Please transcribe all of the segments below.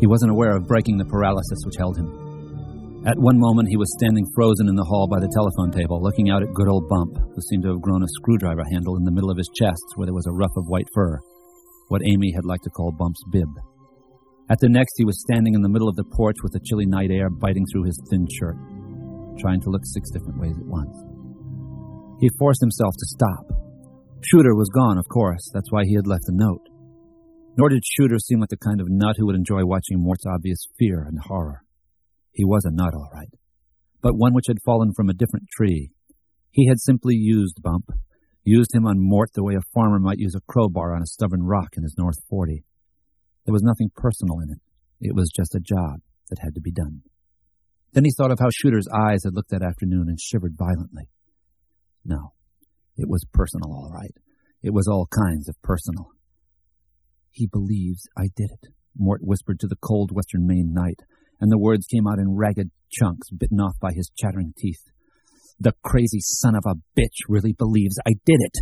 wasn't aware of breaking the paralysis which held him. At one moment he was standing frozen in the hall by the telephone table, looking out at good old Bump, who seemed to have grown a screwdriver handle in the middle of his chest where there was a ruff of white fur, what Amy had liked to call Bump's bib. At the next he was standing in the middle of the porch with the chilly night air biting through his thin shirt, trying to look 6 different ways at once. He forced himself to stop. Shooter was gone, of course. That's why he had left a note. Nor did Shooter seem like the kind of nut who would enjoy watching Mort's obvious fear and horror. He was a nut, all right, but one which had fallen from a different tree. He had simply used Bump, used him on Mort the way a farmer might use a crowbar on a stubborn rock in his North 40. There was nothing personal in it. It was just a job that had to be done. Then he thought of how Shooter's eyes had looked that afternoon and shivered violently. No, it was personal, all right. It was all kinds of personal. "He believes I did it," Mort whispered to the cold western Maine night, and the words came out in ragged chunks bitten off by his chattering teeth. "The crazy son of a bitch really believes I did it."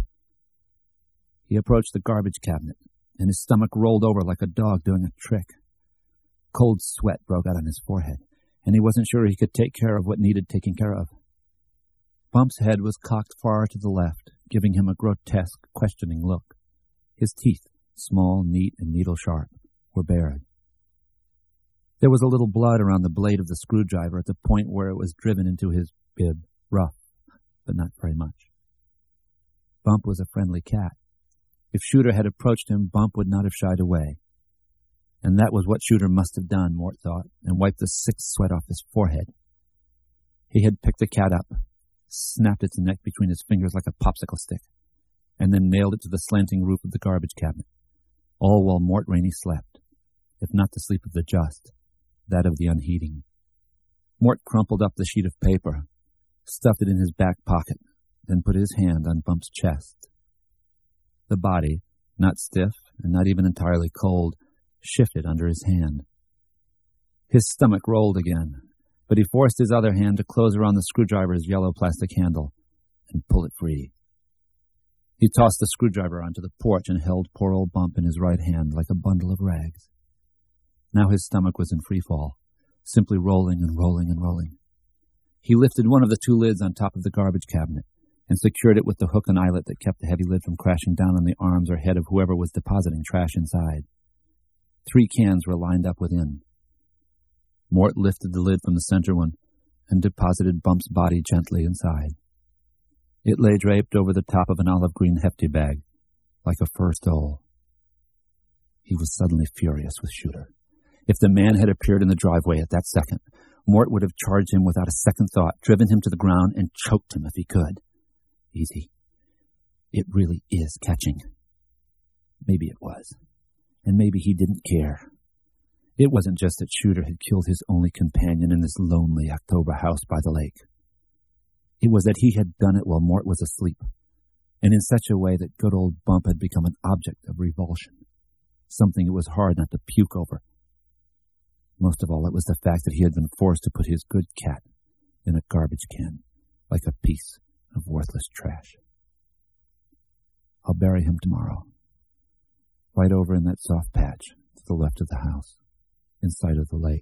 He approached the garbage cabinet, and his stomach rolled over like a dog doing a trick. Cold sweat broke out on his forehead, and he wasn't sure he could take care of what needed taking care of. Bump's head was cocked far to the left, giving him a grotesque, questioning look. His teeth, small, neat, and needle-sharp, were bared. There was a little blood around the blade of the screwdriver at the point where it was driven into his bib, rough, but not very much. Bump was a friendly cat. If Shooter had approached him, Bump would not have shied away. And that was what Shooter must have done, Mort thought, and wiped the sick sweat off his forehead. He had picked the cat up, snapped its neck between his fingers like a popsicle stick, and then nailed it to the slanting roof of the garbage cabinet, all while Mort Rainey slept, if not the sleep of the just, that of the unheeding. Mort crumpled up the sheet of paper, stuffed it in his back pocket, then put his hand on Bump's chest. The body, not stiff and not even entirely cold, shifted under his hand. His stomach rolled again, but he forced his other hand to close around the screwdriver's yellow plastic handle and pull it free. He tossed the screwdriver onto the porch and held poor old Bump in his right hand like a bundle of rags. Now his stomach was in free fall, simply rolling and rolling and rolling. He lifted one of the 2 lids on top of the garbage cabinet and secured it with the hook and eyelet that kept the heavy lid from crashing down on the arms or head of whoever was depositing trash inside. 3 cans were lined up within. Mort lifted the lid from the center one and deposited Bump's body gently inside. It lay draped over the top of an olive-green hefty bag, like a fur stole. He was suddenly furious with Shooter. If the man had appeared in the driveway at that second, Mort would have charged him without a second thought, driven him to the ground, and choked him if he could. Easy. It really is catching. Maybe it was. And maybe he didn't care. It wasn't just that Shooter had killed his only companion in this lonely October house by the lake. It was that he had done it while Mort was asleep, and in such a way that good old Bump had become an object of revulsion, something it was hard not to puke over. Most of all, it was the fact that he had been forced to put his good cat in a garbage can, like a piece of worthless trash. I'll bury him tomorrow, right over in that soft patch to the left of the house, in sight of the lake.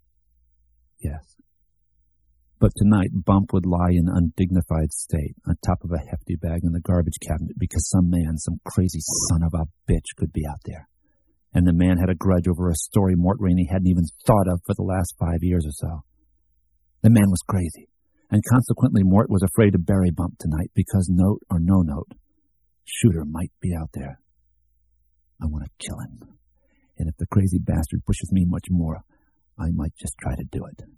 Yes. But tonight, Bump would lie in undignified state on top of a hefty bag in the garbage cabinet because some man, some crazy son of a bitch, could be out there. And the man had a grudge over a story Mort Rainey hadn't even thought of for the last 5 years or so. The man was crazy, and consequently Mort was afraid to bury Bump tonight because, note or no note, Shooter might be out there. I want to kill him, and if the crazy bastard pushes me much more, I might just try to do it.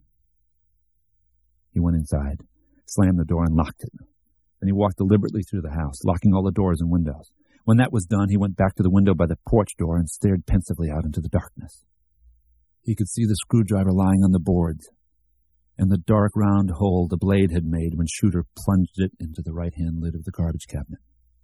He went inside, slammed the door, and locked it. Then he walked deliberately through the house, locking all the doors and windows. When that was done, he went back to the window by the porch door and stared pensively out into the darkness. He could see the screwdriver lying on the boards, and the dark round hole the blade had made when Shooter plunged it into the right-hand lid of the garbage cabinet.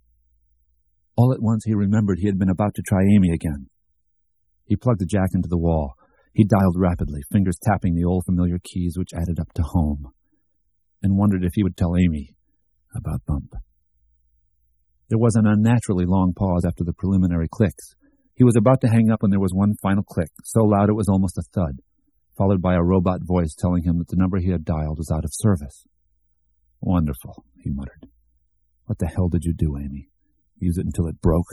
All at once he remembered he had been about to try Amy again. He plugged the jack into the wall. He dialed rapidly, fingers tapping the old familiar keys which added up to home, and wondered if he would tell Amy about Bump. There was an unnaturally long pause after the preliminary clicks, He was about to hang up when there was one final click, so loud it was almost a thud, followed by a robot voice telling him that the number he had dialed was out of service. Wonderful, he muttered. What the hell did you do, Amy? Use it until it broke?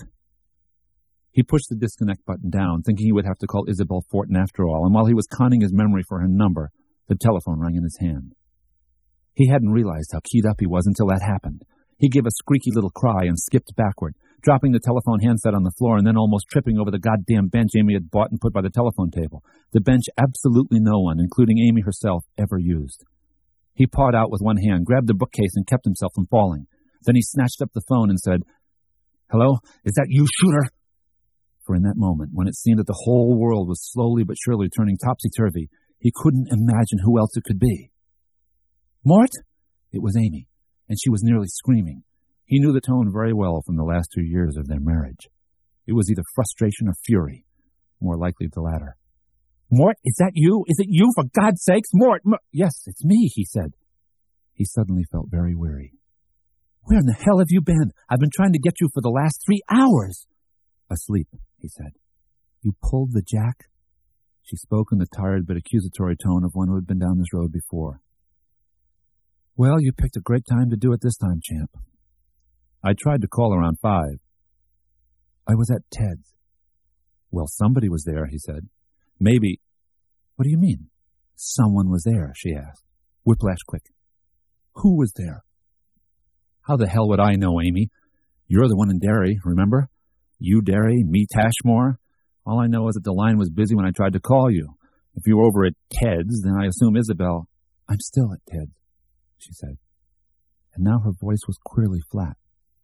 He pushed the disconnect button down, thinking he would have to call Isabel Fortin after all, and while he was conning his memory for her number, the telephone rang in his hand. He hadn't realized how keyed up he was until that happened. He gave a squeaky little cry and skipped backward, dropping the telephone handset on the floor and then almost tripping over the goddamn bench Amy had bought and put by the telephone table, the bench absolutely no one, including Amy herself, ever used. He pawed out with one hand, grabbed the bookcase, and kept himself from falling. Then he snatched up the phone and said, "Hello? Is that you, Shooter?" For in that moment, when it seemed that the whole world was slowly but surely turning topsy-turvy, he couldn't imagine who else it could be. "Mort?" It was Amy, and she was nearly screaming. He knew the tone very well from the last 2 years of their marriage. It was either frustration or fury, more likely the latter. "Mort, is that you? Is it you, for God's sakes? Mort! Yes, it's me," he said. He suddenly felt very weary. "Where in the hell have you been? I've been trying to get you for the last 3 hours. "Asleep," he said. "You pulled the jack?" She spoke in the tired but accusatory tone of one who had been down this road before. "Well, you picked a great time to do it this time, champ." "I tried to call around 5. "I was at Ted's." "Well, somebody was there," he said. "Maybe—" "What do you mean?" "Someone was there," she asked. Whiplash quick. "Who was there?" "How the hell would I know, Amy? You're the one in Derry, remember? You Derry, me Tashmore. All I know is that the line was busy when I tried to call you. If you were over at Ted's, then I assume Isabel—" "I'm still at Ted's," she said. And now her voice was queerly flat.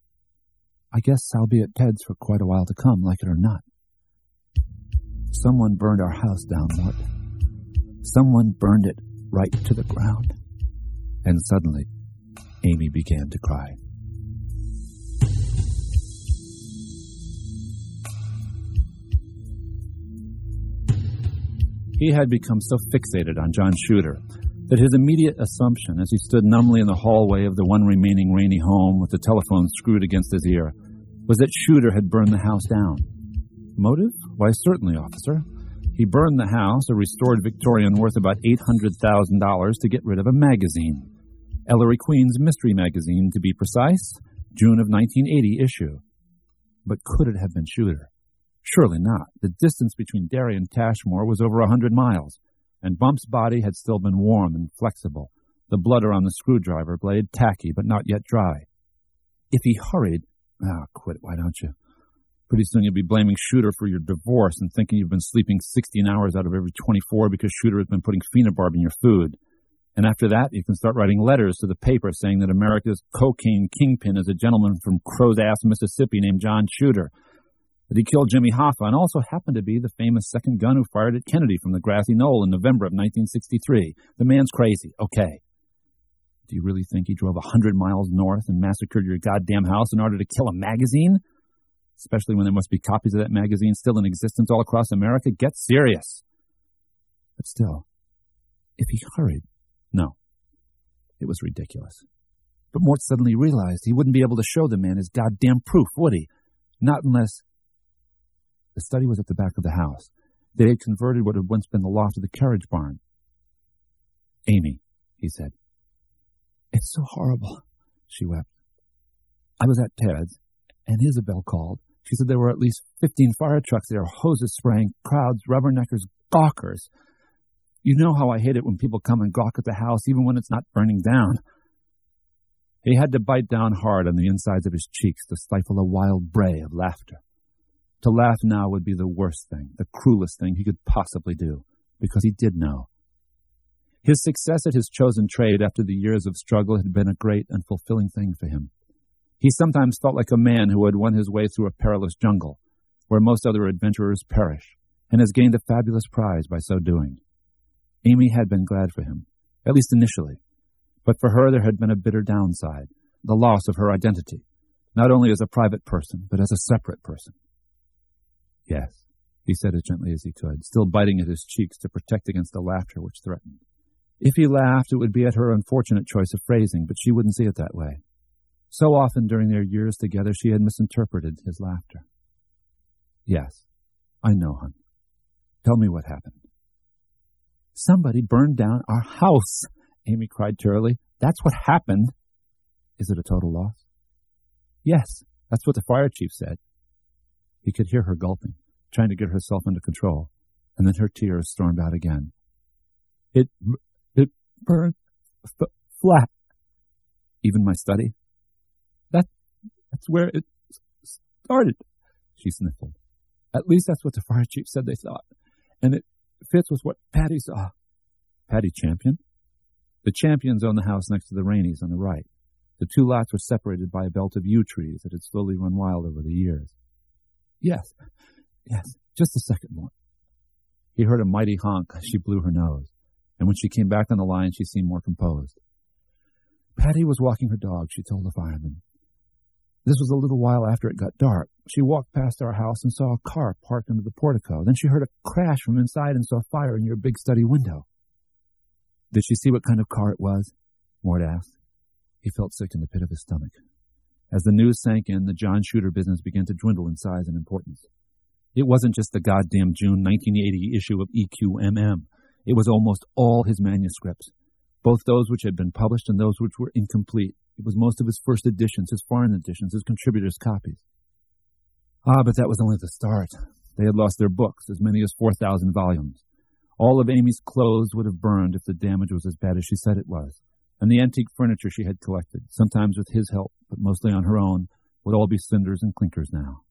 "I guess I'll be at Ted's for quite a while to come, like it or not. Someone burned our house down, Mort. Someone burned it right to the ground." And suddenly, Amy began to cry. He had become so fixated on John Shooter that his immediate assumption, as he stood numbly in the hallway of the one remaining rainy home with the telephone screwed against his ear, was that Shooter had burned the house down. Motive? Why, certainly, officer. He burned the house, a restored Victorian worth about $800,000, to get rid of a magazine. Ellery Queen's Mystery Magazine, to be precise, June of 1980 issue. But could it have been Shooter? Surely not. The distance between Derry and Tashmore was over 100 miles, and Bump's body had still been warm and flexible, the blood around the screwdriver blade tacky but not yet dry. If he hurried— quit it, why don't you? Pretty soon you'll be blaming Shooter for your divorce and thinking you've been sleeping 16 hours out of every 24 because Shooter has been putting phenobarb in your food. And after that, you can start writing letters to the paper saying that America's cocaine kingpin is a gentleman from Crow's Ass, Mississippi named John Shooter, that he killed Jimmy Hoffa and also happened to be the famous second gun who fired at Kennedy from the grassy knoll in November of 1963. The man's crazy. Okay. Do you really think he drove 100 miles north and massacred your goddamn house in order to kill a magazine? Especially when there must be copies of that magazine still in existence all across America? Get serious. But still, if he hurried— No. It was ridiculous. But Mort suddenly realized he wouldn't be able to show the man his goddamn proof, would he? Not unless— The study was at the back of the house. They had converted what had once been the loft of the carriage barn. "Amy," he said. "It's so horrible," she wept. "I was at Ted's, and Isabel called. She said there were at least 15 fire trucks there, hoses spraying, crowds, rubberneckers, gawkers. You know how I hate it when people come and gawk at the house, even when it's not burning down." He had to bite down hard on the insides of his cheeks to stifle a wild bray of laughter. To laugh now would be the worst thing, the cruelest thing he could possibly do, because he did know. His success at his chosen trade after the years of struggle had been a great and fulfilling thing for him. He sometimes felt like a man who had won his way through a perilous jungle, where most other adventurers perish, and has gained a fabulous prize by so doing. Amy had been glad for him, at least initially, but for her there had been a bitter downside, the loss of her identity, not only as a private person, but as a separate person. "Yes," he said as gently as he could, still biting at his cheeks to protect against the laughter which threatened. If he laughed, it would be at her unfortunate choice of phrasing, but she wouldn't see it that way. So often during their years together she had misinterpreted his laughter. "Yes," I know, hon. Tell me what happened. Somebody burned down our house, Amy cried tearily. That's what happened. Is it a total loss? Yes, that's what the fire chief said. He could hear her gulping, trying to get herself under control, and then her tears stormed out again. It burned flat. Even my study? That's where it started, she sniffled. At least that's what the fire chief said they thought. And it fits with what Patty saw. Patty Champion? The Champions owned the house next to the Rainies on the right. The two lots were separated by a belt of yew trees that had slowly run wild over the years. Yes, just a second more. He heard a mighty honk as she blew her nose, and when she came back on the line, she seemed more composed. Patty was walking her dog, she told the fireman. This was a little while after it got dark. She walked past our house and saw a car parked under the portico. Then she heard a crash from inside and saw fire in your big study window. Did she see what kind of car it was? Mort asked. He felt sick in the pit of his stomach. As the news sank in, the John Shooter business began to dwindle in size and importance. It wasn't just the goddamn June 1980 issue of EQMM. It was almost all his manuscripts, both those which had been published and those which were incomplete. It was most of his first editions, his foreign editions, his contributors' copies. But that was only the start. They had lost their books, as many as 4,000 volumes. All of Amy's clothes would have burned if the damage was as bad as she said it was. And the antique furniture she had collected, sometimes with his help, but mostly on her own, would all be cinders and clinkers now.